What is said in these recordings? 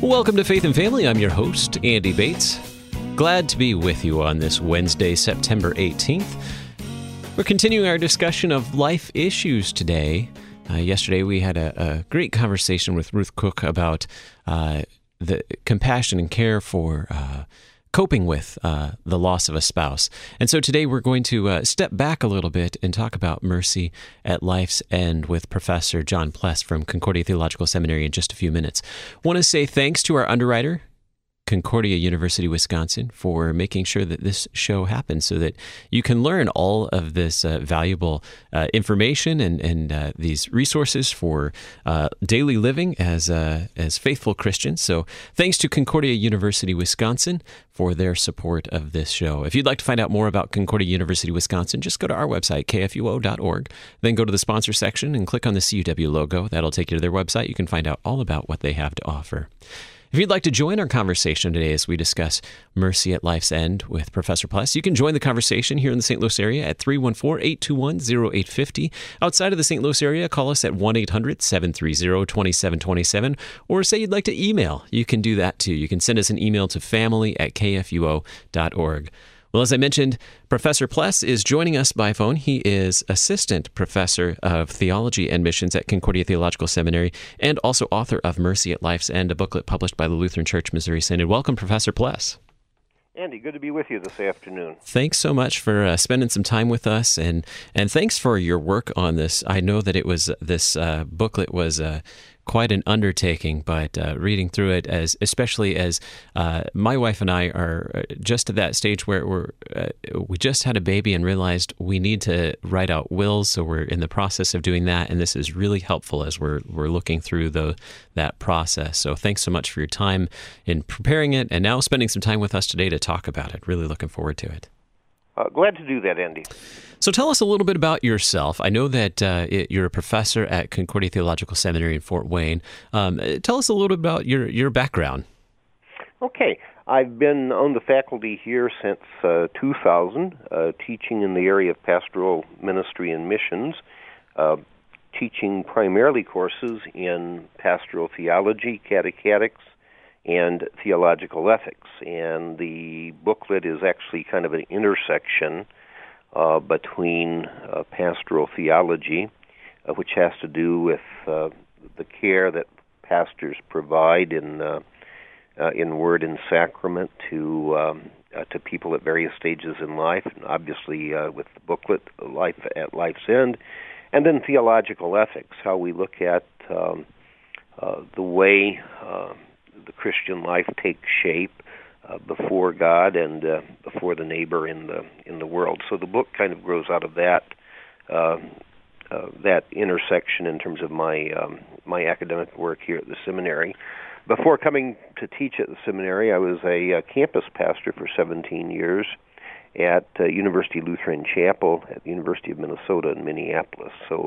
Welcome to Faith and Family. I'm your host, Andy Bates. Glad to be with you on this Wednesday, September 18th. We're continuing our discussion of life issues today. Yesterday we had a great conversation with Ruth Cook about the compassion and care for coping with the loss of a spouse. And so today we're going to step back a little bit and talk about mercy at life's end with Professor John Pless from Concordia Theological Seminary in just a few minutes. Want to say thanks to our underwriter, Concordia University, Wisconsin, for making sure that this show happens so that you can learn all of this valuable information and these resources for daily living as faithful Christians. So thanks to Concordia University, Wisconsin for their support of this show. If you'd like to find out more about Concordia University, Wisconsin, just go to our website, kfuo.org, then go to the sponsor section and click on the CUW logo. That'll take you to their website. You can find out all about what they have to offer. If you'd like to join our conversation today as we discuss mercy at life's end with Professor Pless, you can join the conversation here in the St. Louis area at 314-821-0850. Outside of the St. Louis area, call us at 1-800-730-2727, or say you'd like to email. You can do that too. You can send us an email to family@kfuo.org. Well, as I mentioned, Professor Pless is joining us by phone. He is Assistant Professor of Theology and Missions at Concordia Theological Seminary and also author of Mercy at Life's End, a booklet published by the Lutheran Church Missouri Synod. Welcome, Professor Pless. Andy, good to be with you this afternoon. Thanks so much for spending some time with us, and thanks for your work on this. I know that it was this booklet was quite an undertaking, but reading through it, especially as my wife and I are just at that stage where we just had a baby and realized we need to write out wills, so we're in the process of doing that, and this is really helpful as we're looking through that process. So thanks so much for your time in preparing it, and now spending some time with us today to talk about it. Really looking forward to it. Glad to do that, Andy. So tell us a little bit about yourself. I know that you're a professor at Concordia Theological Seminary in Fort Wayne. Tell us a little bit about your background. Okay. I've been on the faculty here since 2000, teaching in the area of pastoral ministry and missions, teaching primarily courses in pastoral theology, catechetics, and theological ethics. And the booklet is actually kind of an intersection between pastoral theology, which has to do with the care that pastors provide in word and sacrament to people at various stages in life, and obviously with the booklet, Life at Life's End, and then theological ethics, how we look at the way the Christian life takes shape before God and before the neighbor in the world. So the book kind of grows out of that intersection in terms of my academic work here at the seminary. Before coming to teach at the seminary, I was a campus pastor for 17 years at University Lutheran Chapel at the University of Minnesota in Minneapolis. So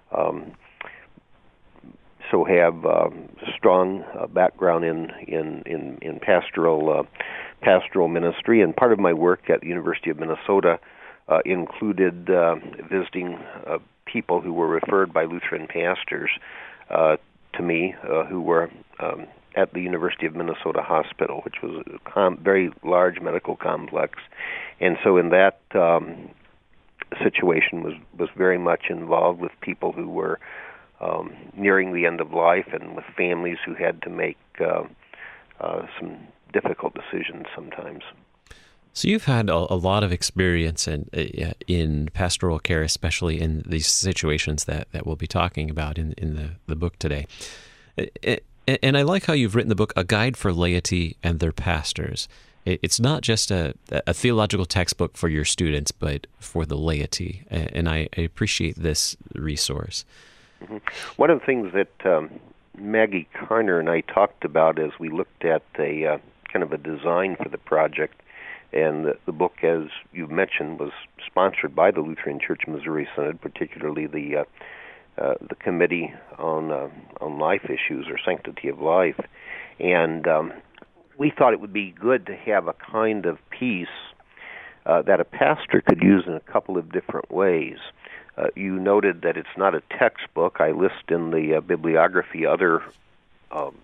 have strong background in pastoral ministry, and part of my work at the University of Minnesota included visiting people who were referred by Lutheran pastors to me who were at the University of Minnesota Hospital, which was a very large medical complex, and so in that situation was very much involved with people who were nearing the end of life and with families who had to make some difficult decisions sometimes. So you've had a lot of experience in pastoral care, especially in these situations that we'll be talking about in the book today. And I like how you've written the book, A Guide for Laity and Their Pastors. It's not just a theological textbook for your students, but for the laity. And I appreciate this resource. Mm-hmm. One of the things that Maggie Carner and I talked about as we looked at a kind of a design for the project, and the book, as you mentioned, was sponsored by the Lutheran Church Missouri Synod, particularly the Committee on Life Issues or Sanctity of Life, and we thought it would be good to have a kind of piece that a pastor could use in a couple of different ways. You noted that it's not a textbook. I list in the bibliography other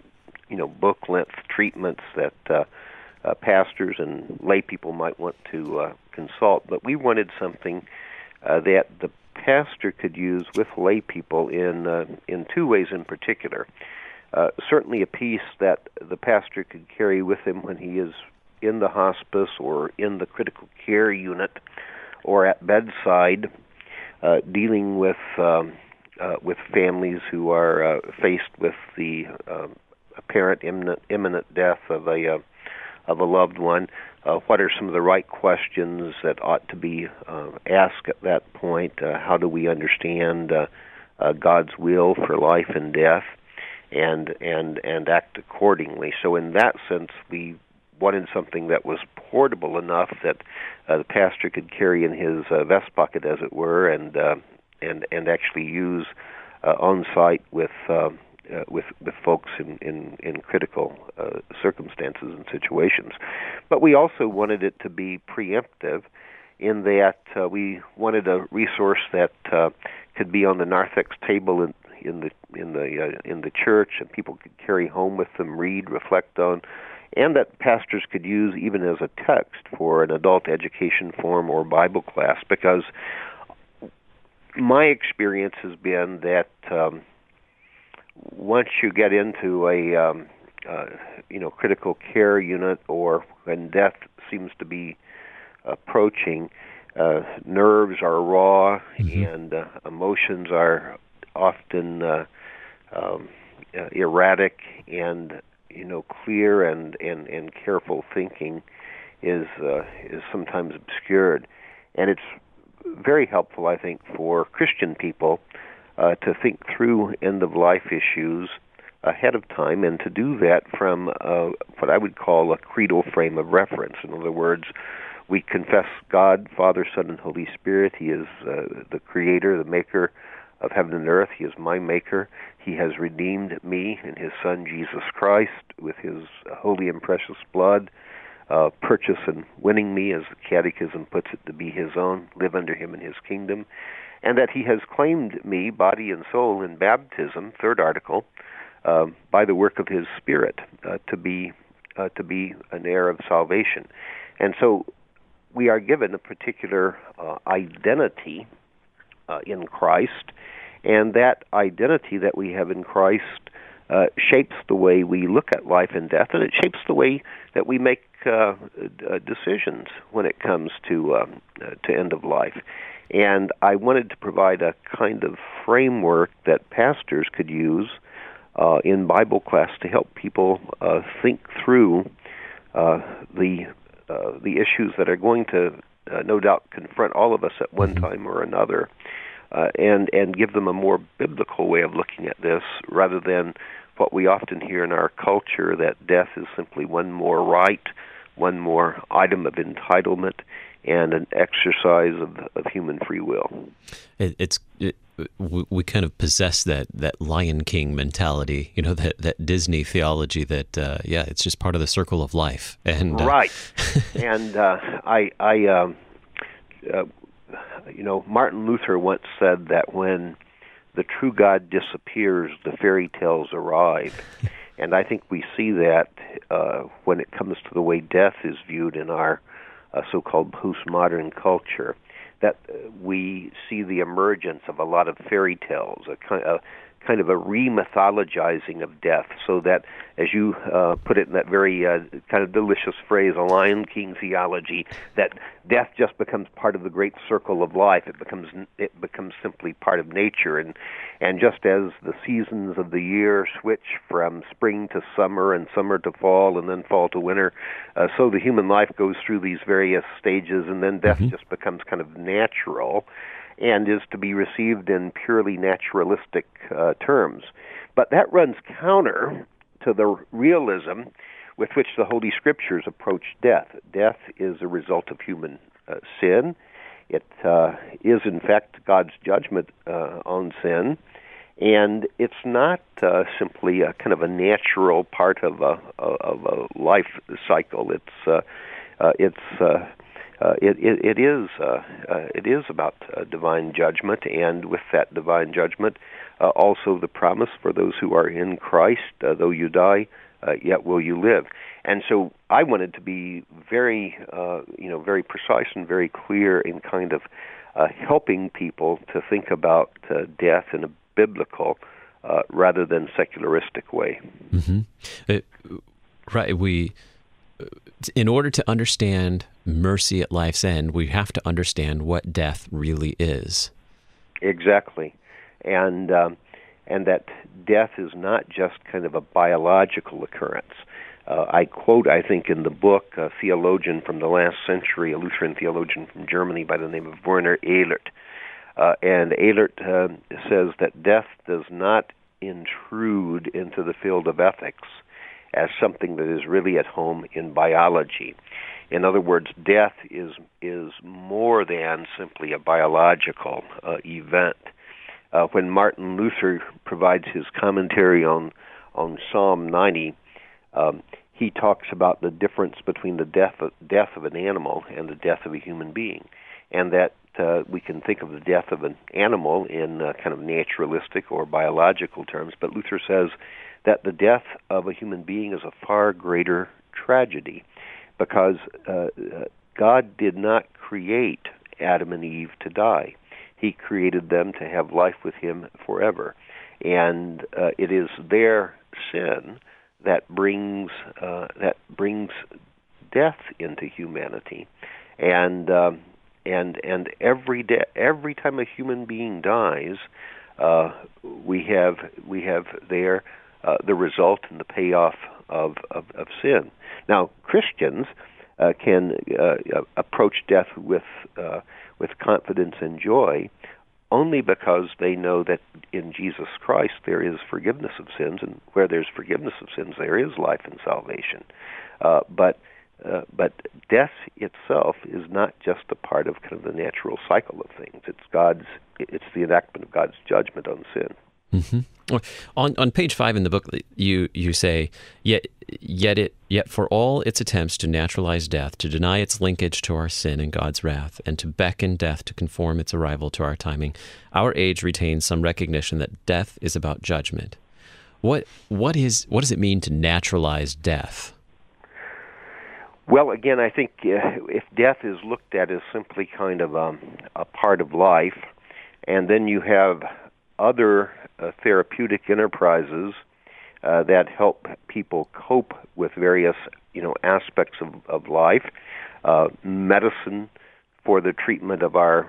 book-length treatments that pastors and lay people might want to consult. But we wanted something that the pastor could use with lay people in two ways in particular. Certainly a piece that the pastor could carry with him when he is in the hospice or in the critical care unit or at bedside, dealing with families who are faced with the apparent imminent death of a loved one. What are some of the right questions that ought to be asked at that point? How do we understand God's will for life and death, and act accordingly? So in that sense, we wanted something that was portable enough that the pastor could carry in his vest pocket, as it were, and actually use on site with folks in critical circumstances and situations. But we also wanted it to be preemptive, in that we wanted a resource that could be on the narthex table in the church, and people could carry home with them, read, reflect on, and that pastors could use even as a text for an adult education forum or Bible class. Because my experience has been that once you get into a critical care unit, or when death seems to be approaching, nerves are raw, and emotions are often erratic, and clear and careful thinking is sometimes obscured. And it's very helpful, I think, for Christian people to think through end-of-life issues ahead of time, and to do that from what I would call a creedal frame of reference. In other words, we confess God, Father, Son, and Holy Spirit. He is the Creator, the Maker of heaven and earth. He is my Maker. He has redeemed me in His Son, Jesus Christ, with His holy and precious blood, purchase and winning me, as the Catechism puts it, to be His own, live under Him in His kingdom, and that He has claimed me, body and soul, in baptism, third article, by the work of His Spirit, to be an heir of salvation. And so we are given a particular identity in Christ, and that identity that we have in Christ shapes the way we look at life and death, and it shapes the way that we make decisions when it comes to end of life. And I wanted to provide a kind of framework that pastors could use in Bible class to help people think through the issues that are going to no doubt confront all of us at one time or another, and give them a more biblical way of looking at this, rather than what we often hear in our culture, that death is simply one more right, one more item of entitlement, and an exercise of human free will. We kind of possess that Lion King mentality, that Disney theology that it's just part of the circle of life. And right. And Martin Luther once said that when the true God disappears, the fairy tales arrive. And I think we see that when it comes to the way death is viewed in our so-called postmodern culture, that we see the emergence of a lot of fairy tales, a kind of a re-mythologizing of death, so that, as you put it in that very kind of delicious phrase, a Lion King theology, that death just becomes part of the great circle of life. It becomes simply part of nature, and just as the seasons of the year switch from spring to summer and summer to fall and then fall to winter, so the human life goes through these various stages, and then death just becomes kind of natural and is to be received in purely naturalistic terms. But that runs counter to the realism with which the Holy Scriptures approach death. Death is a result of human sin. It is, in fact, God's judgment on sin, and it's not simply a kind of a natural part of a life cycle. It's it is about divine judgment, and with that divine judgment, also the promise for those who are in Christ, though you die, yet will you live. And so I wanted to be very, very precise and very clear in kind of helping people to think about death in a biblical rather than secularistic way. Mm-hmm. Right. In order to understand mercy at life's end, we have to understand what death really is. Exactly, and that death is not just kind of a biological occurrence. I quote, I think, in the book, a theologian from the last century, a Lutheran theologian from Germany by the name of Werner Ehlert. And Ehlert says that death does not intrude into the field of ethics as something that is really at home in biology. In other words, death is more than simply a biological event. When Martin Luther provides his commentary on Psalm 90, he talks about the difference between the death of an animal and the death of a human being, and that we can think of the death of an animal in kind of naturalistic or biological terms, but Luther says that the death of a human being is a far greater tragedy, because God did not create Adam and Eve to die. He created them to have life with Him forever, and it is their sin that brings death into humanity, and every time a human being dies, we have there the result and the payoff of sin. Now, Christians can approach death with confidence and joy only because they know that in Jesus Christ there is forgiveness of sins, and where there's forgiveness of sins, there is life and salvation. But death itself is not just a part of kind of the natural cycle of things. It's the enactment of God's judgment on sin. Mm-hmm. On page 5 in the book, you say, yet for all its attempts to naturalize death, to deny its linkage to our sin and God's wrath, and to beckon death to conform its arrival to our timing, our age retains some recognition that death is about judgment. What does it mean to naturalize death? Well, again, I think if death is looked at as simply kind of a part of life, and then you have other therapeutic enterprises that help people cope with various, aspects of life, medicine for the treatment of our,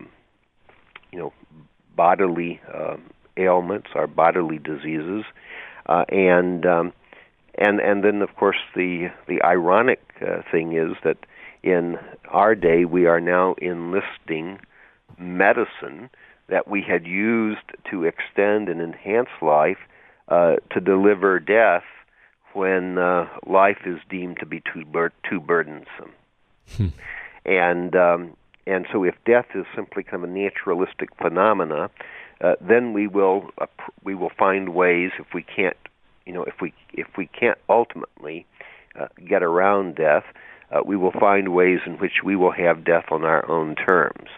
bodily ailments, our bodily diseases, and then, of course, the ironic thing is that in our day we are now enlisting medicine that we had used to extend and enhance life to deliver death when life is deemed to be too burdensome. And so if death is simply kind of a naturalistic phenomena, then we will find ways, if we can't ultimately get around death, we will find ways in which we will have death on our own terms.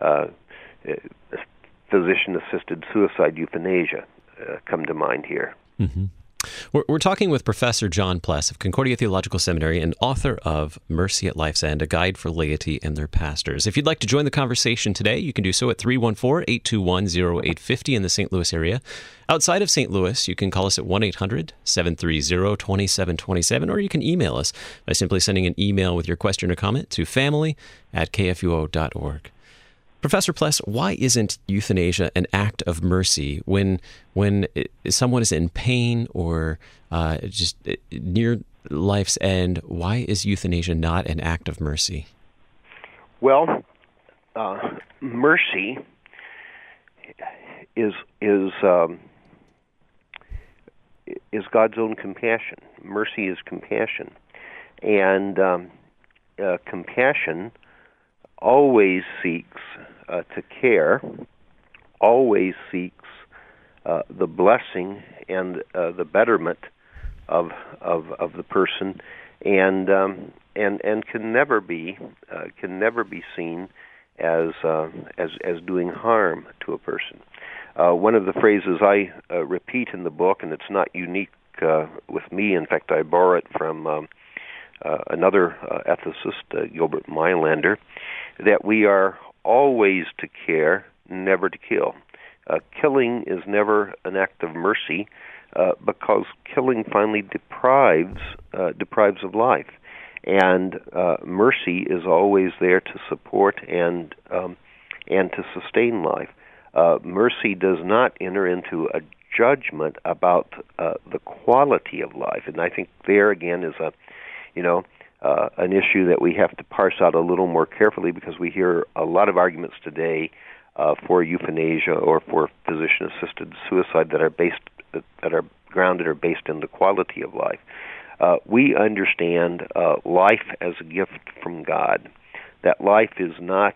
Physician-assisted suicide, euthanasia, come to mind here. Mm-hmm. We're talking with Professor John Pless of Concordia Theological Seminary and author of Mercy at Life's End, a guide for laity and their pastors. If you'd like to join the conversation today, you can do so at 314-821-0850 in the St. Louis area. Outside of St. Louis, you can call us at 1-800-730-2727, or you can email us by simply sending an email with your question or comment to family@kfuo.org. Professor Pless, why isn't euthanasia an act of mercy when someone is in pain or just near life's end? Why is euthanasia not an act of mercy? Well, mercy is God's own compassion. Mercy is compassion, and compassion always seeks to care, always seeks the blessing and the betterment of the person, and can never be seen as doing harm to a person. One of the phrases I repeat in the book, and it's not unique with me. In fact, I borrow it from another ethicist, Gilbert Meilander, that we are always to care, never to kill. Killing is never an act of mercy, because killing finally deprives of life, and mercy is always there to support and to sustain life. Mercy does not enter into a judgment about the quality of life, and I think there again is an issue that we have to parse out a little more carefully, because we hear a lot of arguments today for euthanasia or for physician-assisted suicide that are grounded or based in the quality of life. We understand life as a gift from God. That life is not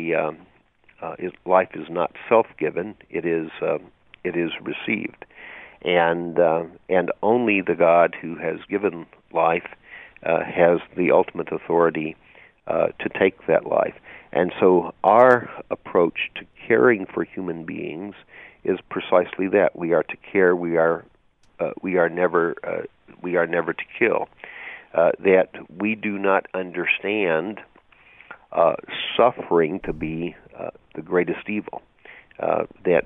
self-given. It is received, and only the God who has given life has the ultimate authority to take that life. And so our approach to caring for human beings is precisely that. We are to care. We are never to kill. That we do not understand suffering to be the greatest evil. That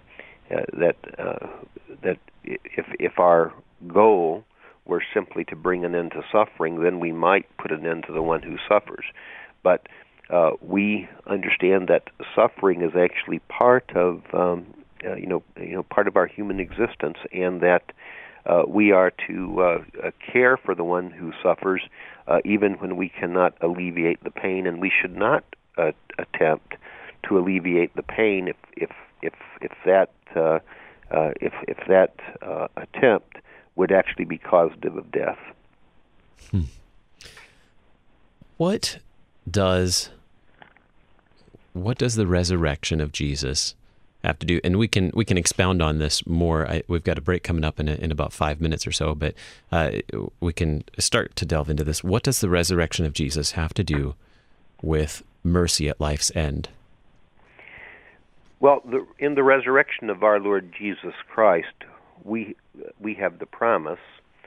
if our goal were simply to bring an end to suffering, then we might put an end to the one who suffers. But we understand that suffering is actually part of part of our human existence, and that we are to care for the one who suffers, even when we cannot alleviate the pain, and we should not attempt to alleviate the pain if that attempt would actually be causative of death. What does the resurrection of Jesus have to do? And we can expound on this more. We've got a break coming up in about 5 minutes or so, but we can start to delve into this. What does the resurrection of Jesus have to do with mercy at life's end? Well, in the resurrection of our Lord Jesus Christ, we have the promise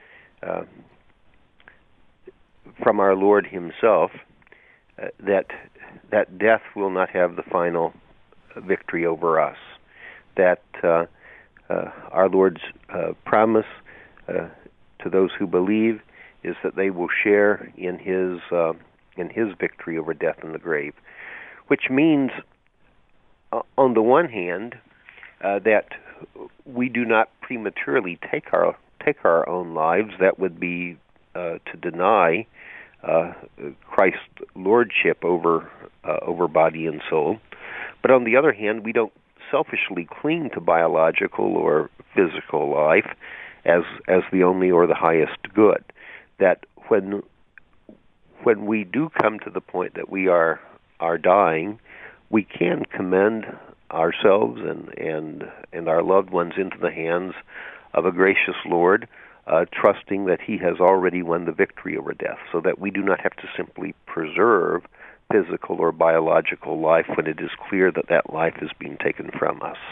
from our Lord Himself that death will not have the final victory over us. That our Lord's promise to those who believe is that they will share in His victory over death and the grave, which means, on the one hand, that we do not prematurely take our own lives. That would be to deny Christ's lordship over body and soul. But on the other hand, we don't selfishly cling to biological or physical life as the only or the highest good. That when we do come to the point that we are dying, we can commend ourselves and our loved ones into the hands of a gracious Lord, trusting that He has already won the victory over death, so that we do not have to simply preserve physical or biological life when it is clear that that life is being taken from us.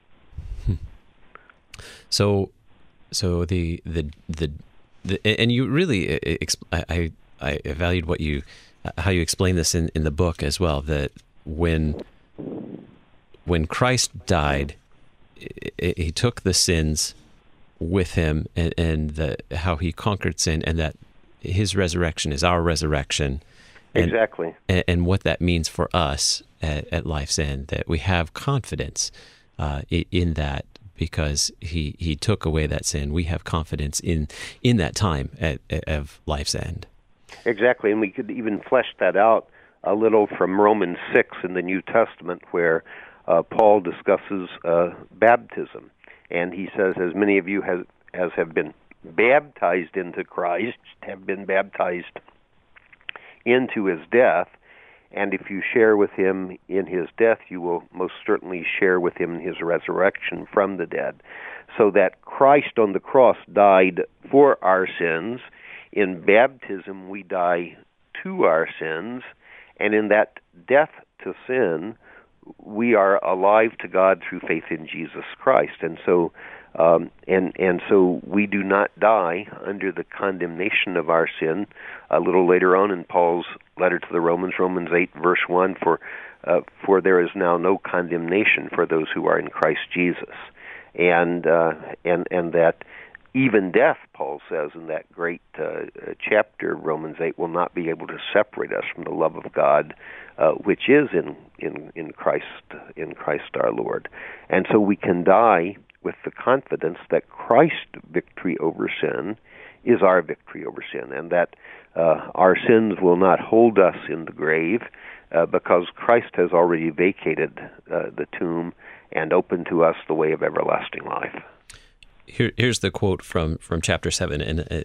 So the and you really I valued how you explain this in the book as well, that when Christ died, He took the sins with Him, and how He conquered sin, and that His resurrection is our resurrection. Exactly. And what that means for us at life's end, that we have confidence in that, because he took away that sin. We have confidence in that time of life's end. Exactly, and we could even flesh that out a little from Romans 6 in the New Testament, where Paul discusses baptism. And he says, as many of you as have been baptized into Christ have been baptized into His death, and if you share with Him in His death, you will most certainly share with Him in His resurrection from the dead. so that Christ on the cross died for our sins. In baptism, we die to our sins, and in that death to sin, we are alive to God through faith in Jesus Christ. And so so we do not die under the condemnation of our sin. A little later on in Paul's letter to the Romans 8, verse 1, for there is now no condemnation for those who are in Christ Jesus. And that even death, Paul says in that great chapter, Romans 8, will not be able to separate us from the love of God, which is in Christ our Lord. And so we can die with the confidence that Christ's victory over sin is our victory over sin, and that our sins will not hold us in the grave because Christ has already vacated the tomb and opened to us the way of everlasting life. Here's the quote from chapter 7, and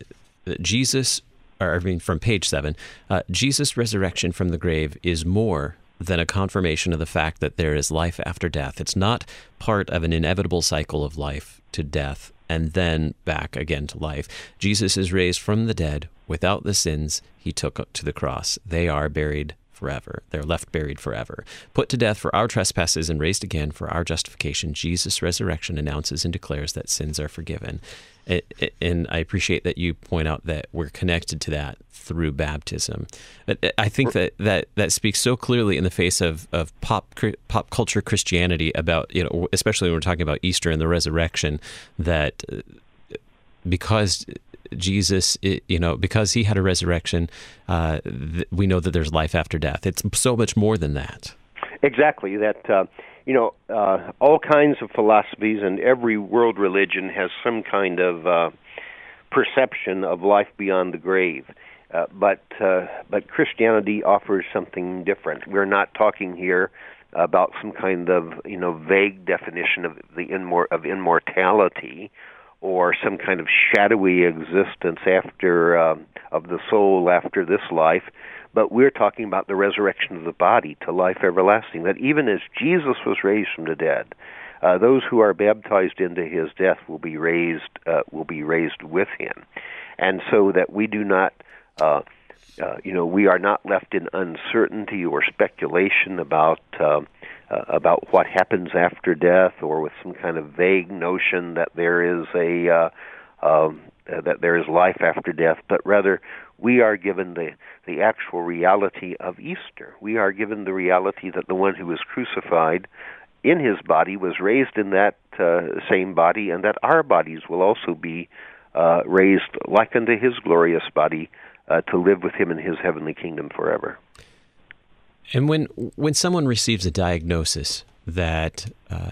from page 7. Jesus' resurrection from the grave is more than a confirmation of the fact that there is life after death. It's not part of an inevitable cycle of life to death and then back again to life. Jesus is raised from the dead without the sins he took to the cross. They are buried forever. They're left buried forever. Put to death for our trespasses and raised again for our justification, Jesus' resurrection announces and declares that sins are forgiven. And I appreciate that you point out that we're connected to that through baptism. I think that speaks so clearly in the face of pop culture Christianity about, especially when we're talking about Easter and the resurrection, that because Jesus, because he had a resurrection, we know that there's life after death. It's so much more than that. Exactly. That all kinds of philosophies and every world religion has some kind of perception of life beyond the grave. But Christianity offers something different. We're not talking here about some kind of vague definition of immortality, or some kind of shadowy existence after of the soul after this life, but we're talking about the resurrection of the body to life everlasting. That even as Jesus was raised from the dead, those who are baptized into his death will be raised with him, and so that we do not, we are not left in uncertainty or speculation about what happens after death, or with some kind of vague notion that there is life after death, but rather we are given the actual reality of Easter. We are given the reality that the one who was crucified in his body was raised in that same body, and that our bodies will also be raised like unto his glorious body to live with him in his heavenly kingdom forever. And when someone receives a diagnosis that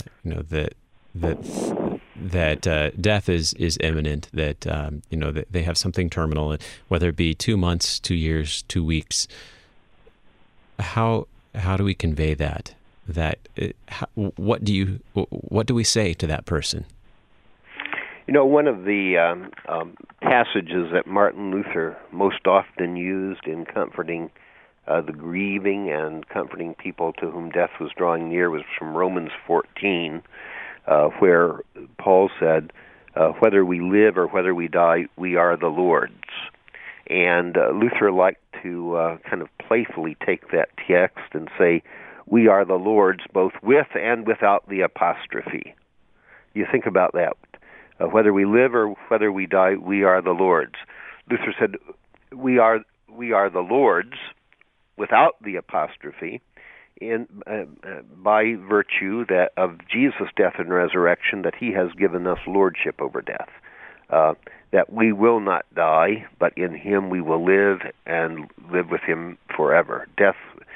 that death is imminent, that that they have something terminal, whether it be 2 months, 2 years, 2 weeks, how do we convey that? What do we say to that person? One of the passages that Martin Luther most often used in comforting the grieving and comforting people to whom death was drawing near was from Romans 14, where Paul said, whether we live or whether we die, we are the Lord's. And Luther liked to kind of playfully take that text and say, we are the Lord's both with and without the apostrophe. You think about that. Whether we live or whether we die, we are the Lord's. Luther said, we are the Lord's without the apostrophe, by virtue of Jesus' death and resurrection, that he has given us lordship over death. That we will not die, but in him we will live and live with him forever. Death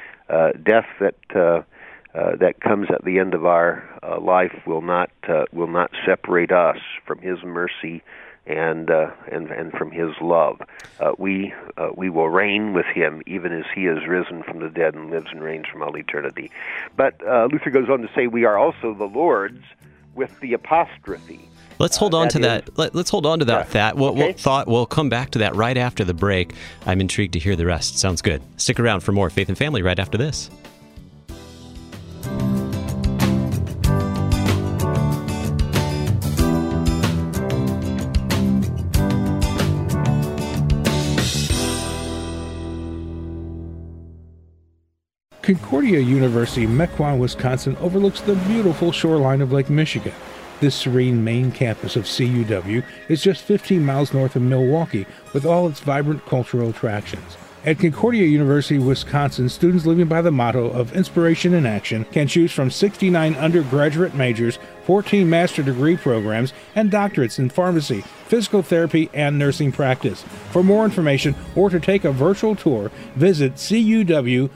that comes at the end of our life will not separate us from his mercy and from his love. We will reign with him even as he is risen from the dead and lives and reigns from all eternity. But Luther goes on to say we are also the Lord's with the apostrophe. Let's hold on to that. Let's hold on to that thought. We'll come back to that right after the break. I'm intrigued to hear the rest. Sounds good. Stick around for more Faith and Family right after this. Concordia University, Mequon, Wisconsin overlooks the beautiful shoreline of Lake Michigan. This serene main campus of CUW is just 15 miles north of Milwaukee, with all its vibrant cultural attractions. At Concordia University, Wisconsin, students living by the motto of inspiration in action can choose from 69 undergraduate majors, 14 master degree programs, and doctorates in pharmacy, physical therapy, and nursing practice. For more information or to take a virtual tour, visit cuw.edu.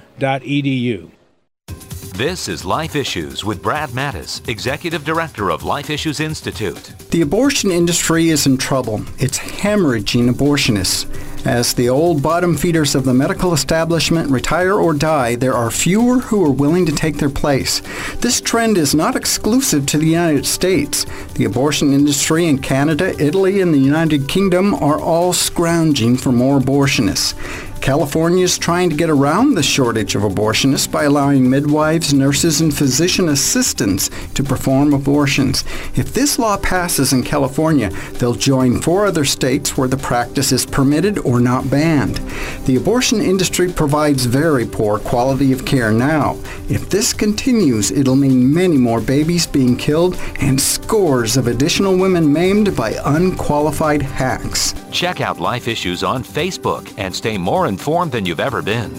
This is Life Issues with Brad Mattis, Executive Director of Life Issues Institute. The abortion industry is in trouble. It's hemorrhaging abortionists. As the old bottom feeders of the medical establishment retire or die, there are fewer who are willing to take their place. This trend is not exclusive to the United States. The abortion industry in Canada, Italy, and the United Kingdom are all scrounging for more abortionists. California is trying to get around the shortage of abortionists by allowing midwives, nurses, and physician assistants to perform abortions. If this law passes in California, they'll join 4 other states where the practice is permitted or not banned. The abortion industry provides very poor quality of care now. If this continues, it'll mean many more babies being killed and scores of additional women maimed by unqualified hacks. Check out Life Issues on Facebook and stay more informed than you've ever been.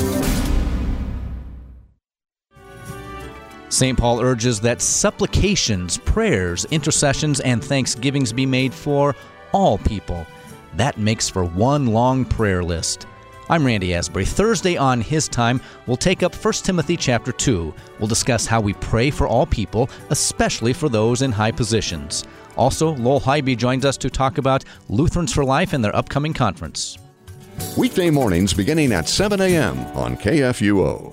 St. Paul urges that supplications, prayers, intercessions, and thanksgivings be made for all people. That makes for one long prayer list. I'm Randy Asbury. Thursday on His Time, we'll take up 1 Timothy chapter 2. We'll discuss how we pray for all people, especially for those in high positions. Also, Lowell Hybe joins us to talk about Lutherans for Life and their upcoming conference. Weekday mornings beginning at 7 a.m. on KFUO.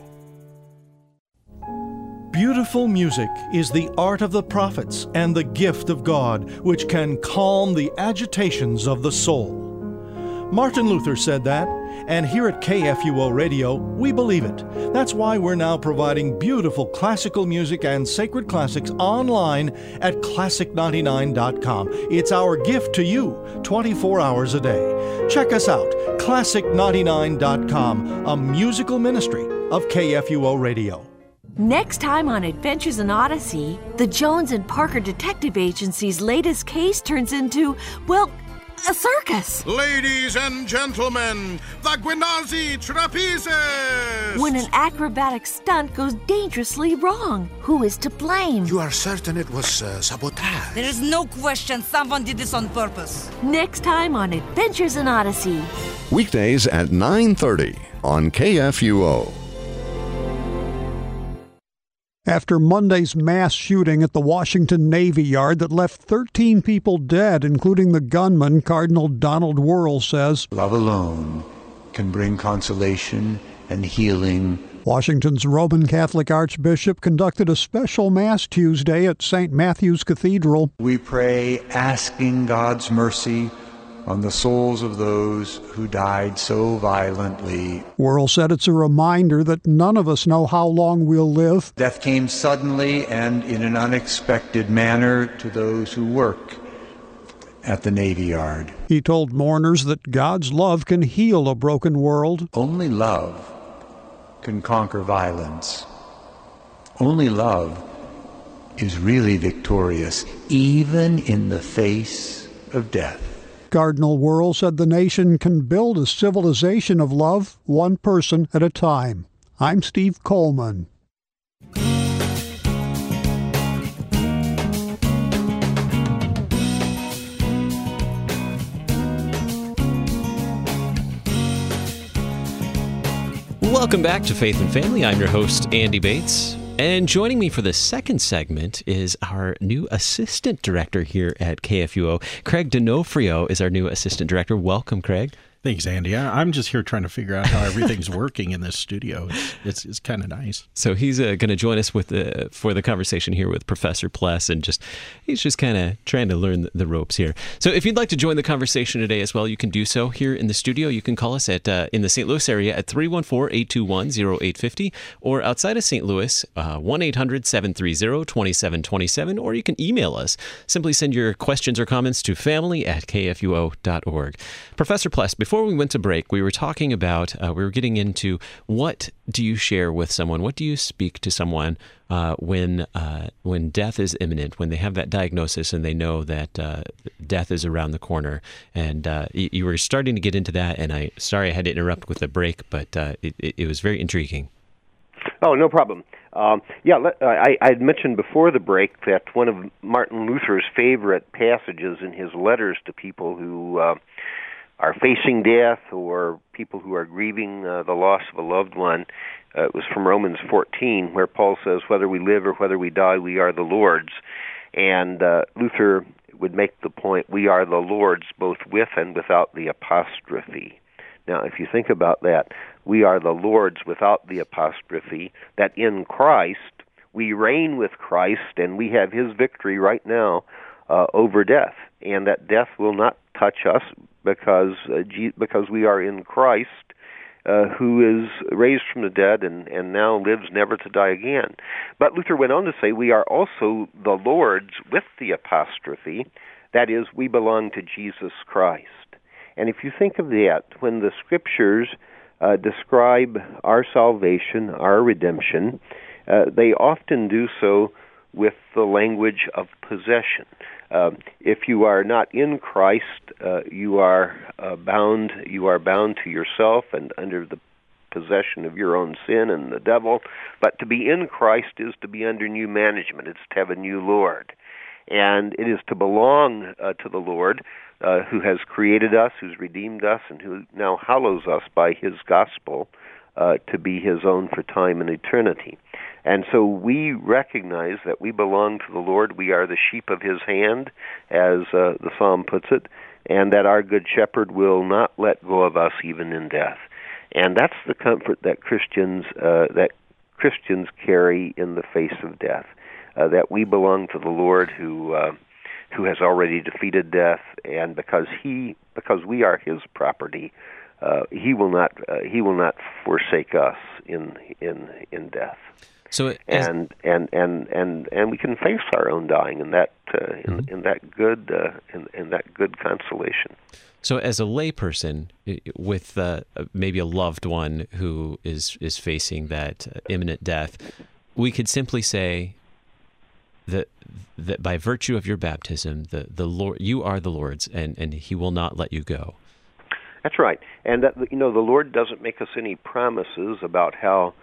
Beautiful music is the art of the prophets and the gift of God, which can calm the agitations of the soul. Martin Luther said that, and here at KFUO Radio, we believe it. That's why we're now providing beautiful classical music and sacred classics online at Classic99.com. It's our gift to you 24 hours a day. Check us out, Classic99.com, a musical ministry of KFUO Radio. Next time on Adventures in Odyssey, the Jones and Parker Detective Agency's latest case turns into, well, a circus. Ladies and gentlemen, the Guinazi Trapezes! When an acrobatic stunt goes dangerously wrong, who is to blame? You are certain it was sabotage? There is no question someone did this on purpose. Next time on Adventures in Odyssey. Weekdays at 9:30 on KFUO. After Monday's mass shooting at the Washington Navy Yard that left 13 people dead, including the gunman, Cardinal Donald Wuerl says, "Love alone can bring consolation and healing." Washington's Roman Catholic Archbishop conducted a special Mass Tuesday at St. Matthew's Cathedral. We pray asking God's mercy on the souls of those who died so violently. Wuerl said it's a reminder that none of us know how long we'll live. Death came suddenly and in an unexpected manner to those who work at the Navy Yard. He told mourners that God's love can heal a broken world. Only love can conquer violence. Only love is really victorious, even in the face of death. Cardinal Wuerl said the nation can build a civilization of love, one person at a time. I'm Steve Coleman. Welcome back to Faith and Family. I'm your host, Andy Bates. And joining me for the second segment is our new assistant director here at KFUO. Craig D'Onofrio is our new assistant director. Welcome, Craig. Thanks, Andy. I'm just here trying to figure out how everything's working in this studio. It's kind of nice. So he's going to join us for the conversation here with Professor Pless, and he's just kind of trying to learn the ropes here. So if you'd like to join the conversation today as well, you can do so here in the studio. You can call us at in the St. Louis area at 314-821-0850, or outside of St. Louis, 1-800-730-2727, or you can email us. Simply send your questions or comments to family@kfuo.org. Professor Pless, before before we went to break, we were talking about, we were getting into what do you share with someone? What do you speak to someone when death is imminent, when they have that diagnosis and they know that death is around the corner? And you were starting to get into that, and sorry I had to interrupt with a break, but it was very intriguing. Oh, no problem. I had mentioned before the break that one of Martin Luther's favorite passages in his letters to people who are facing death or people who are grieving the loss of a loved one, it was from Romans 14, where Paul says, whether we live or whether we die, we are the Lord's. And Luther would make the point, we are the Lord's both with and without the apostrophe. Now, if you think about that, we are the Lord's without the apostrophe, that in Christ we reign with Christ and we have his victory right now over death, and that death will not touch us because we are in Christ, who is raised from the dead and now lives never to die again. But Luther went on to say we are also the Lord's with the apostrophe, that is, we belong to Jesus Christ. And if you think of that, when the Scriptures describe our salvation, our redemption, they often do so with the language of possession. If you are not in Christ, you are bound to yourself and under the possession of your own sin and the devil. But to be in Christ is to be under new management. It's to have a new Lord. And it is to belong to the Lord, who has created us, who's redeemed us, and who now hallows us by his gospel to be his own for time and eternity. And so we recognize that we belong to the Lord. We are the sheep of his hand, as the psalm puts it, and that our good shepherd will not let go of us even in death. And that's the comfort that Christians carry in the face of death, that we belong to the Lord who has already defeated death, and because we are his property, he will not forsake us in death. So and we can face our own dying in that good consolation. So as a layperson with maybe a loved one who is facing that imminent death, we could simply say that by virtue of your baptism, the Lord, you are the Lord's, and he will not let you go. That's right. And that, the Lord doesn't make us any promises about how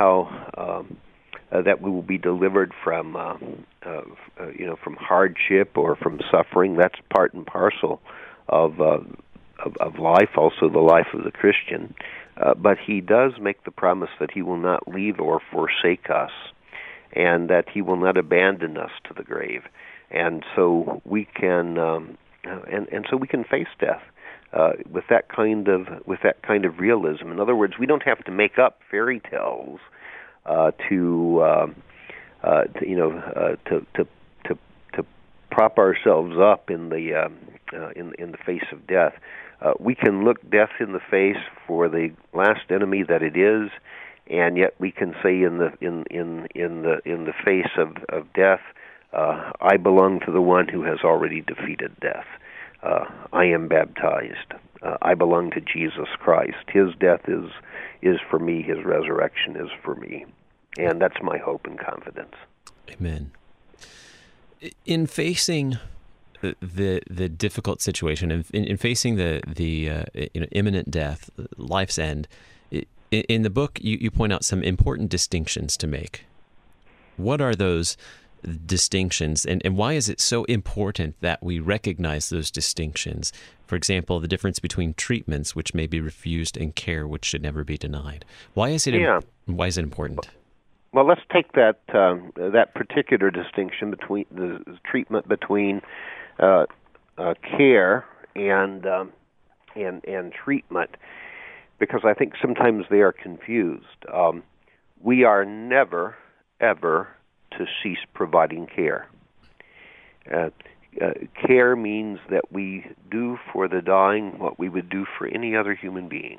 that we will be delivered from from hardship or from suffering. That's part and parcel of life, also the life of the Christian. But he does make the promise that he will not leave or forsake us, and that he will not abandon us to the grave. And so we can so we can face death with that kind of realism. In other words, we don't have to make up fairy tales to prop ourselves up in the face of death. We can look death in the face for the last enemy that it is, and yet we can say in the face of death, I belong to the one who has already defeated death. I am baptized. I belong to Jesus Christ. His death is for me. His resurrection is for me. And that's my hope and confidence. Amen. In facing the difficult situation, in facing the imminent death, life's end, in the book you point out some important distinctions to make. What are those distinctions, and why is it so important that we recognize those distinctions? For example, the difference between treatments which may be refused and care which should never be denied. Why is it important? Well, let's take that particular distinction between the treatment between care and treatment, because I think sometimes they are confused. We are never, ever to cease providing care. Care means that we do for the dying what we would do for any other human being.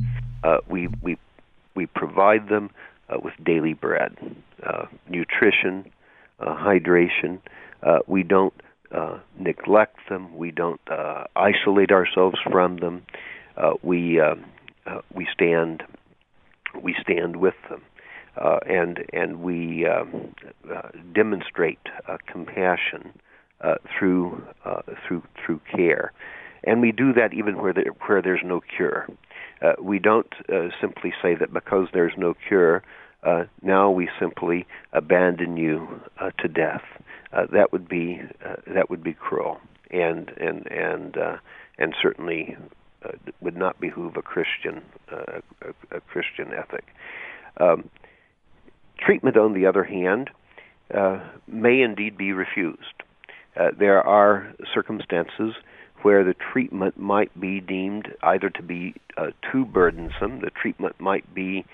We provide them with daily bread, nutrition, hydration. We don't neglect them. We don't isolate ourselves from them. we stand with them, and we demonstrate compassion through care, and we do that even where there's no cure. We don't simply say that because there's no cure, now we simply abandon you to death. That would be cruel, and certainly would not behoove a Christian ethic. Treatment, on the other hand, may indeed be refused. There are circumstances where the treatment might be deemed either to be too burdensome. The treatment might be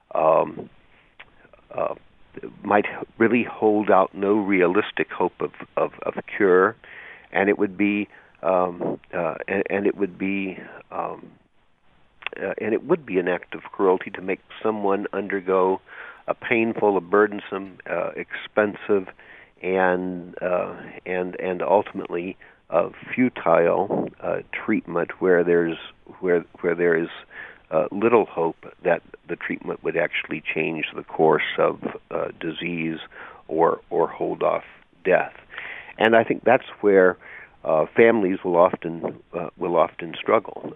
might really hold out no realistic hope of cure, and it would be an act of cruelty to make someone undergo a painful, a burdensome, expensive, and ultimately futile treatment where there is little hope that the treatment would actually change the course of disease or hold off death. And I think that's where families will often struggle.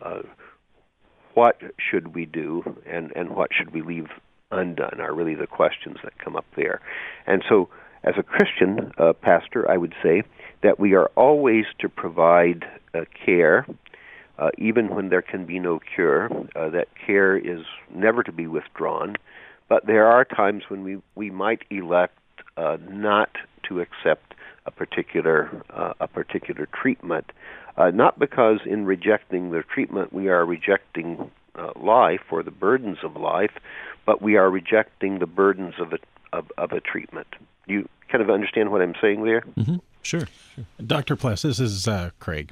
What should we do, and what should we leave undone, are really the questions that come up there. And so, as a Christian pastor, I would say that we are always to provide care, even when there can be no cure. That care is never to be withdrawn, but there are times when we might elect not to accept a particular treatment, not because in rejecting the treatment we are rejecting life or the burdens of life, but we are rejecting the burdens of a treatment. Do you kind of understand what I'm saying there? Mm-hmm. Sure. Dr. Pless, this is Craig.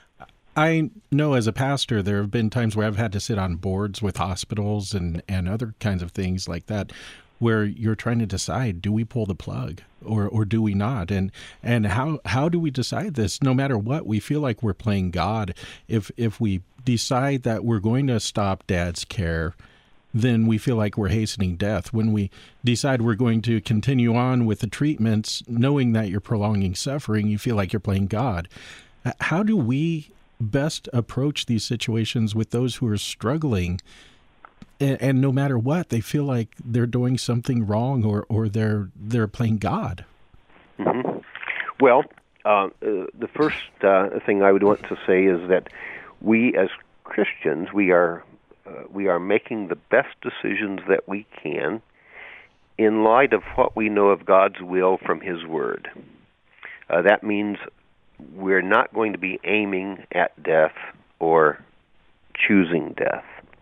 I know as a pastor there have been times where I've had to sit on boards with hospitals and other kinds of things like that, where you're trying to decide, do we pull the plug or do we not? And how do we decide this? No matter what, we feel like we're playing God. If we decide that we're going to stop Dad's care, then we feel like we're hastening death. When we decide we're going to continue on with the treatments, knowing that you're prolonging suffering, you feel like you're playing God. How do we best approach these situations with those who are struggling, and no matter what, they feel like they're doing something wrong or they're playing God? Mm-hmm. Well, the first thing I would want to say is that we as Christians, we are making the best decisions that we can in light of what we know of God's will from His Word. That means we're not going to be aiming at death or choosing death.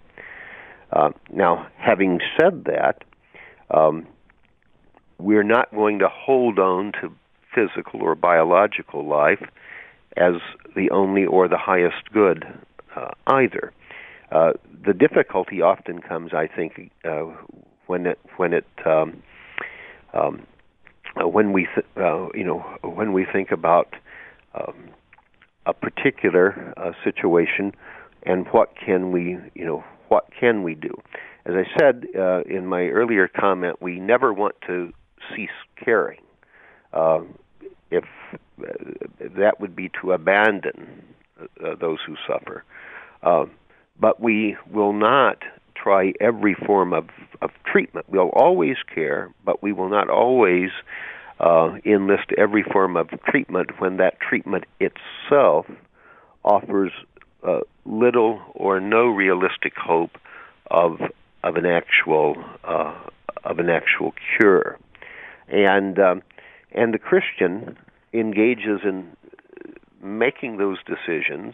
Now, having said that, we're not going to hold on to physical or biological life as the only or the highest good either. The difficulty often comes, I think, when we think about a particular situation and what can we do. As I said in my earlier comment, we never want to cease caring. If that would be to abandon those who suffer. But we will not try every form of treatment. We'll always care, but we will not always enlist every form of treatment when that treatment itself offers little or no realistic hope of an actual cure. And the Christian engages in making those decisions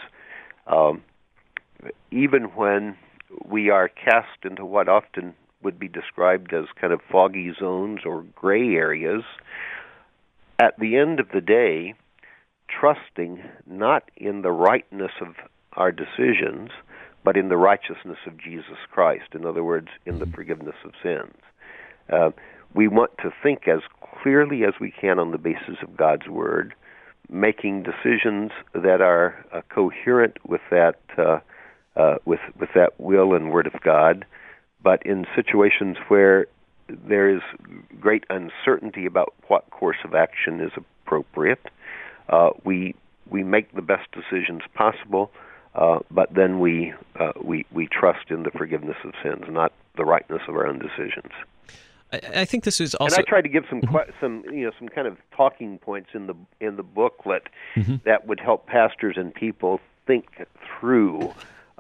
even when we are cast into what often would be described as kind of foggy zones or gray areas. At the end of the day, trusting not in the rightness of our decisions, but in the righteousness of Jesus Christ. In other words, in the forgiveness of sins. We want to think as clearly as we can on the basis of God's Word, making decisions that are coherent with that with that will and Word of God. But in situations where there is great uncertainty about what course of action is appropriate, we make the best decisions possible, but then we trust in the forgiveness of sins, not the rightness of our own decisions. I think this is also. And I tried to give some kind of talking points in the booklet that would help pastors and people think through,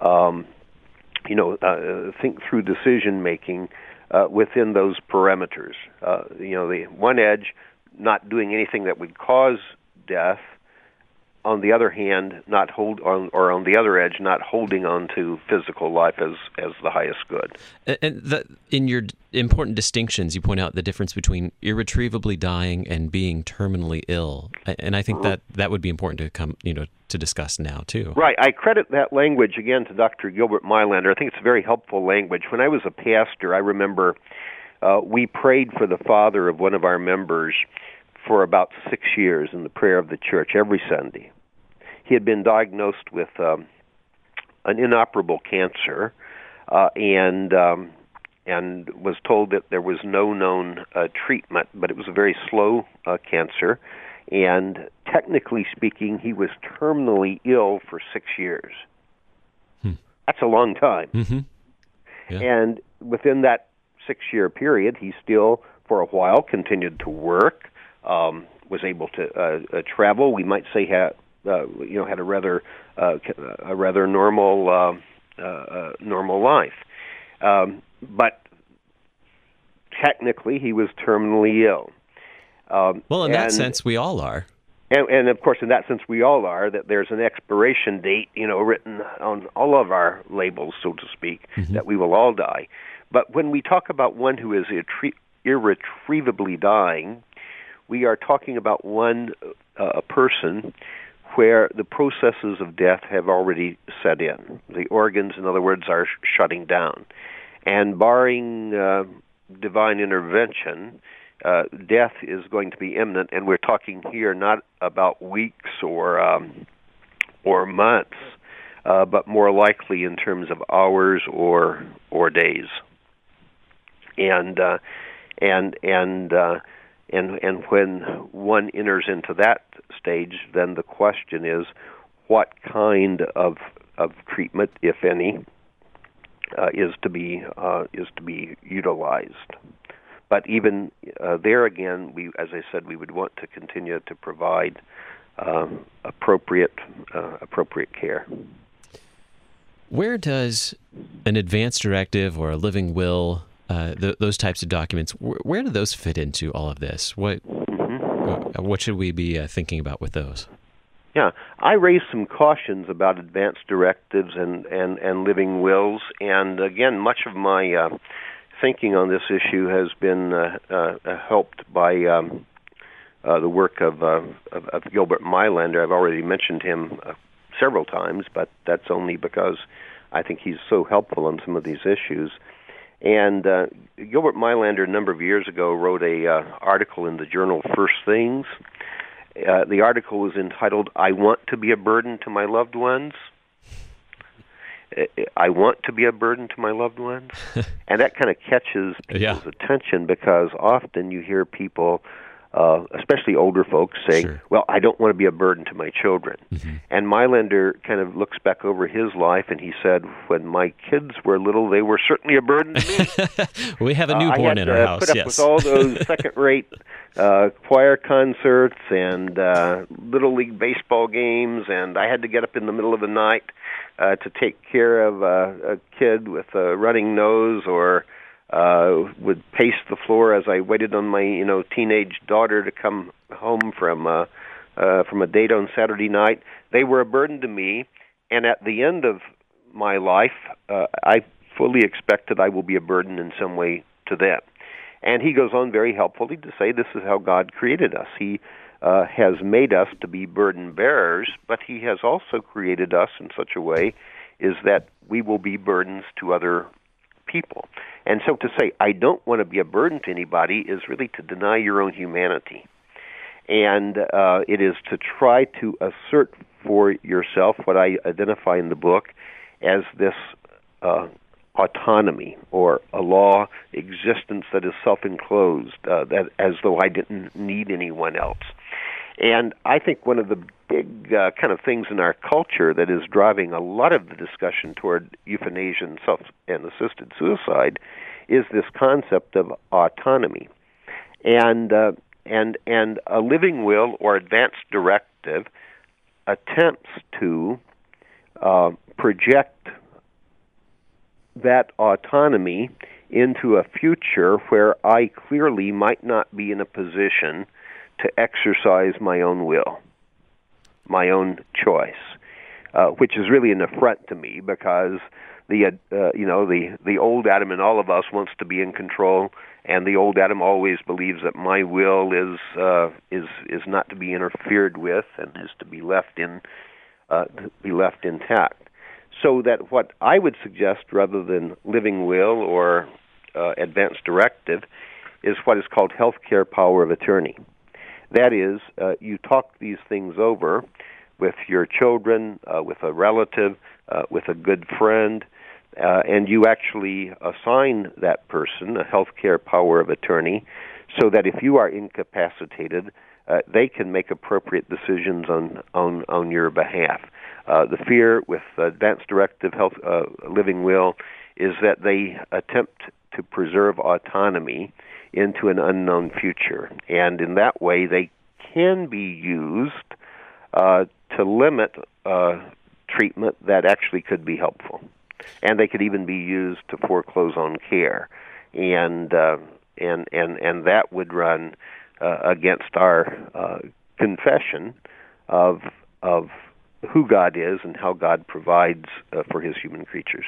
think through decision making within those parameters. The one edge, not doing anything that would cause death. On the other hand, on the other edge, not holding on to physical life as the highest good. And in your important distinctions, you point out the difference between irretrievably dying and being terminally ill. And I think that would be important to discuss now too. Right. I credit that language again to Dr. Gilbert Meilander. I think it's a very helpful language. When I was a pastor, I remember we prayed for the father of one of our members for about 6 years in the prayer of the church every Sunday. He had been diagnosed with an inoperable cancer, and was told that there was no known treatment, but it was a very slow cancer. And technically speaking, he was terminally ill for 6 years. That's a long time. Mm-hmm. Yeah. And within that 6-year period, he still, for a while, continued to work. Was able to travel. We might say had a rather normal normal life, but technically he was terminally ill. Well, in that sense, we all are. And of course, in that sense, we all are. That there's an expiration date, written on all of our labels, so to speak, that we will all die. But when we talk about one who is irretrievably dying, we are talking about a person where the processes of death have already set in. The organs, in other words, are shutting down. And barring divine intervention, death is going to be imminent, and we're talking here not about weeks or months, but more likely in terms of hours or days. And when one enters into that stage, then the question is, what kind of treatment, if any, is to be utilized? But even there again, as I said, we would want to continue to provide appropriate care. Where does an advance directive or a living will, those types of documents, where do those fit into all of this? What should we be thinking about with those? Yeah, I raised some cautions about advance directives and living wills, and again, much of my thinking on this issue has been helped by the work of Gilbert Meilander. I've already mentioned him several times, but that's only because I think he's so helpful on some of these issues. And Gilbert Meilander, a number of years ago, wrote a article in the journal First Things. The article was entitled, "I Want to Be a Burden to My Loved Ones." I want to be a burden to my loved ones. And that kind of catches people's attention, because often you hear people, especially older folks, say, well, I don't want to be a burden to my children. And Meilander kind of looks back over his life, and he said, when my kids were little, they were certainly a burden to me. We have a newborn in our house, I had to put up with all those second-rate choir concerts and Little League baseball games, and I had to get up in the middle of the night to take care of a kid with a running nose, or would pace the floor as I waited on my teenage daughter to come home from a date on Saturday night. They were a burden to me, and at the end of my life, I fully expect that I will be a burden in some way to them. And he goes on very helpfully to say this is how God created us. He has made us to be burden bearers, but he has also created us in such a way is that we will be burdens to other people. And so to say, I don't want to be a burden to anybody is really to deny your own humanity. And it is to try to assert for yourself what I identify in the book as this autonomy or a law existence that is self-enclosed, that as though I didn't need anyone else. And I think one of the big kind of things in our culture that is driving a lot of the discussion toward euthanasia and assisted suicide is this concept of autonomy. And a living will or advance directive attempts to project that autonomy into a future where I clearly might not be in a position to exercise my own will, my own choice, which is really an affront to me, because the old Adam in all of us wants to be in control, and the old Adam always believes that my will is not to be interfered with and is to be left intact. So that what I would suggest, rather than living will or advance directive, is what is called healthcare power of attorney. That is, you talk these things over with your children, with a relative, with a good friend, and you actually assign that person a healthcare power of attorney, so that if you are incapacitated, they can make appropriate decisions on your behalf. The fear with advance directive health living will is that they attempt to preserve autonomy into an unknown future, and in that way they can be used to limit treatment that actually could be helpful, and they could even be used to foreclose on care, and that would run against our confession of who God is and how God provides for His human creatures.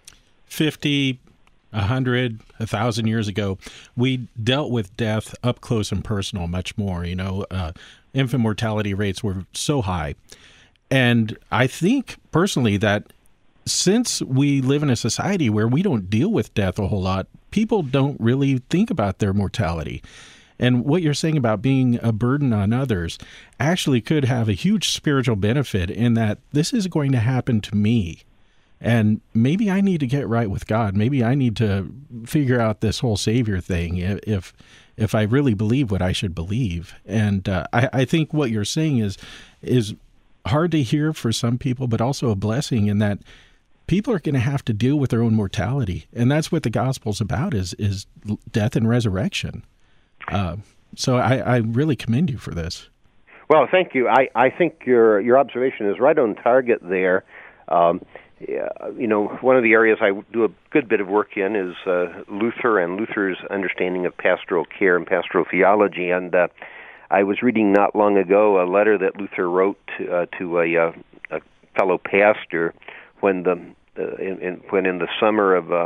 50, 100, 1,000 years ago, we dealt with death up close and personal much more. Infant mortality rates were so high. And I think personally that since we live in a society where we don't deal with death a whole lot, people don't really think about their mortality. And what you're saying about being a burden on others actually could have a huge spiritual benefit in that this is going to happen to me. And maybe I need to get right with God. Maybe I need to figure out this whole Savior thing if I really believe what I should believe. And I think what you're saying is hard to hear for some people, but also a blessing in that people are going to have to deal with their own mortality. And that's what the gospel's about, is death and resurrection. So I really commend you for this. Well, thank you. I think your observation is right on target there. One of the areas I do a good bit of work in is Luther and Luther's understanding of pastoral care and pastoral theology. And I was reading not long ago a letter that Luther wrote to a fellow pastor when in the summer of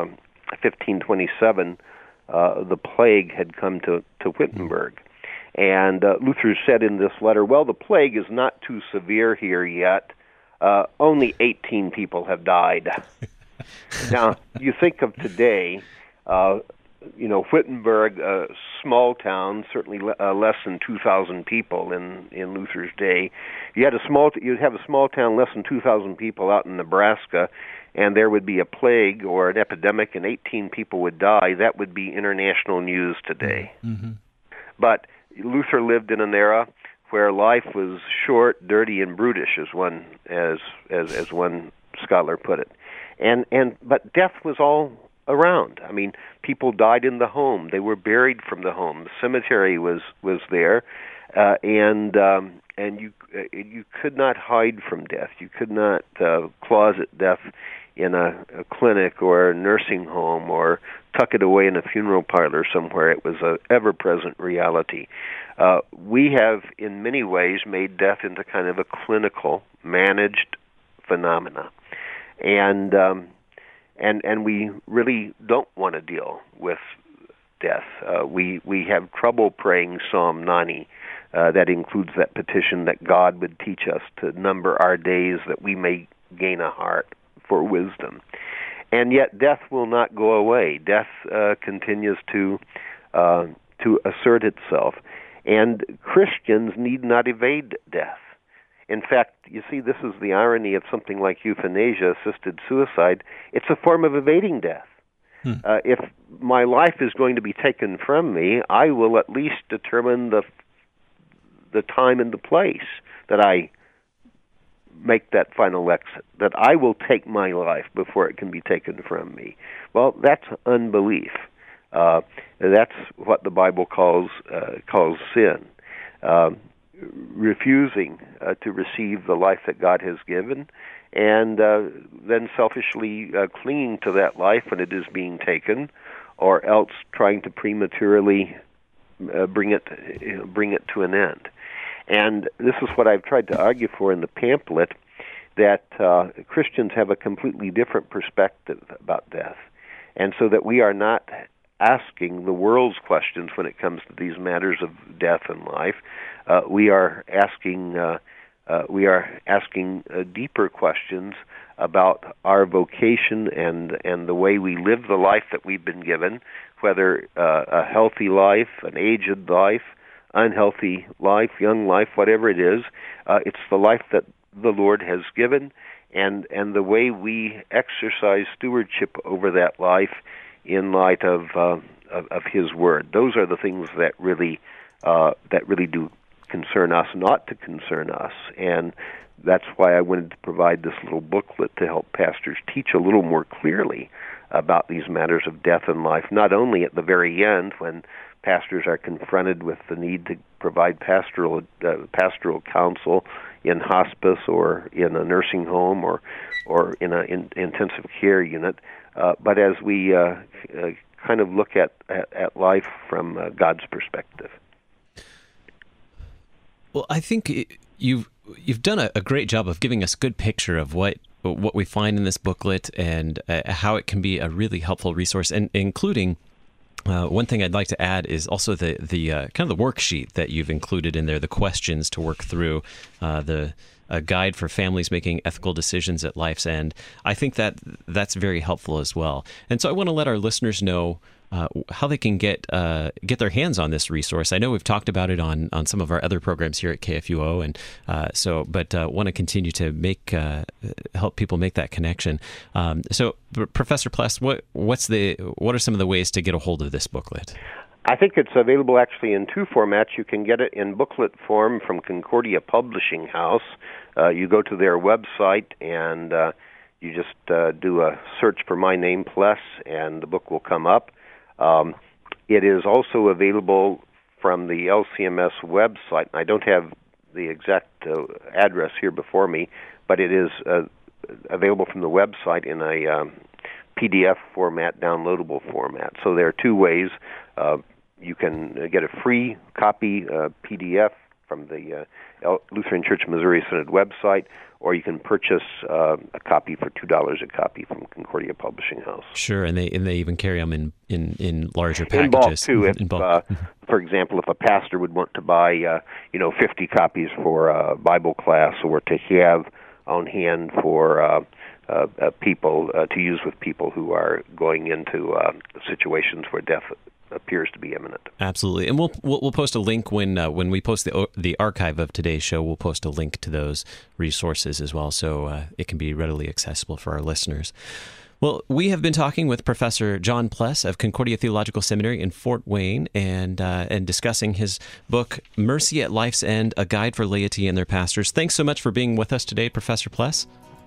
1527 the plague had come to Wittenberg. And Luther said in this letter, well, the plague is not too severe here yet. Only 18 people have died. Now, you think of today, Wittenberg, a small town, certainly less than 2,000 people in Luther's day. You'd have a small town, less than 2,000 people out in Nebraska, and there would be a plague or an epidemic and 18 people would die. That would be international news today. Mm-hmm. But Luther lived in an era where life was short, dirty, and brutish, as one scholar put it, but death was all around. I mean, people died in the home; they were buried from the home. The cemetery was there, and you could not hide from death. You could not closet death in a clinic or a nursing home or tuck it away in a funeral parlor somewhere. It was an ever-present reality. We have, in many ways, made death into kind of a clinical, managed phenomena, and we really don't want to deal with death. We have trouble praying Psalm 90. That includes that petition that God would teach us to number our days that we may gain a heart for wisdom. And yet death will not go away. Death continues to assert itself. And Christians need not evade death. In fact, you see, this is the irony of something like euthanasia, assisted suicide. It's a form of evading death. If my life is going to be taken from me, I will at least determine the time and the place that I make that final exit, that I will take my life before it can be taken from me. Well, that's unbelief. That's what the Bible calls sin. Refusing to receive the life that God has given, and then selfishly clinging to that life when it is being taken, or else trying to prematurely bring it to an end. And this is what I've tried to argue for in the pamphlet, that Christians have a completely different perspective about death, and so that we are not asking the world's questions when it comes to these matters of death and life. We are asking deeper questions about our vocation and the way we live the life that we've been given, whether a healthy life, an aged life, unhealthy life, young life, whatever it is. It's the life that the Lord has given, and the way we exercise stewardship over that life in light of His Word. Those are the things that really do concern us, not to concern us. And that's why I wanted to provide this little booklet to help pastors teach a little more clearly about these matters of death and life, not only at the very end when pastors are confronted with the need to provide pastoral counsel in hospice or in a nursing home or in an intensive care unit, but as we kind of look at life from God's perspective. Well, I think you've done a great job of giving us a good picture of what we find in this booklet and how it can be a really helpful resource, and including one thing I'd like to add is also the kind of the worksheet that you've included in there, the questions to work through, a guide for families making ethical decisions at life's end. I think that's very helpful as well. And so I want to let our listeners know how they can get their hands on this resource. I know we've talked about it on some of our other programs here at KFUO, and but want to continue to help people make that connection. So, Professor Pless, what are some of the ways to get a hold of this booklet? I think it's available actually in two formats. You can get it in booklet form from Concordia Publishing House. You go to their website and you just do a search for my name, Pless, and the book will come up. It is also available from the LCMS website. I don't have the exact address here before me, but it is available from the website in a PDF format, downloadable format. So there are two ways. You can get a free copy PDF from the Lutheran Church Missouri Synod website, or you can purchase a copy for $2 a copy from Concordia Publishing House. Sure, and they even carry them in larger packages. In bulk too. In bulk. For example, if a pastor would want to buy 50 copies for a Bible class, or to have on hand for people to use with people who are going into situations where death appears to be imminent. Absolutely, and we'll post a link when we post the archive of today's show. We'll post a link to those resources as well, so it can be readily accessible for our listeners. Well, we have been talking with Professor John Pless of Concordia Theological Seminary in Fort Wayne, and discussing his book "Mercy at Life's End: A Guide for Laity and Their Pastors." Thanks so much for being with us today, Professor Pless.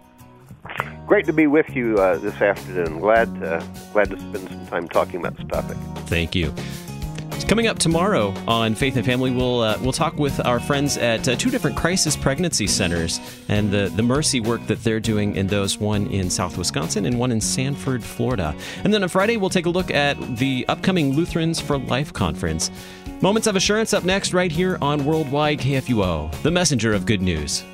Great to be with you this afternoon. Glad to spend some time talking about this topic. Thank you. Coming up tomorrow on Faith and Family, we'll talk with our friends at two different crisis pregnancy centers and the mercy work that they're doing in those, one in South Wisconsin and one in Sanford, Florida. And then on Friday, we'll take a look at the upcoming Lutherans for Life conference. Moments of Assurance up next right here on Worldwide KFUO, the messenger of good news.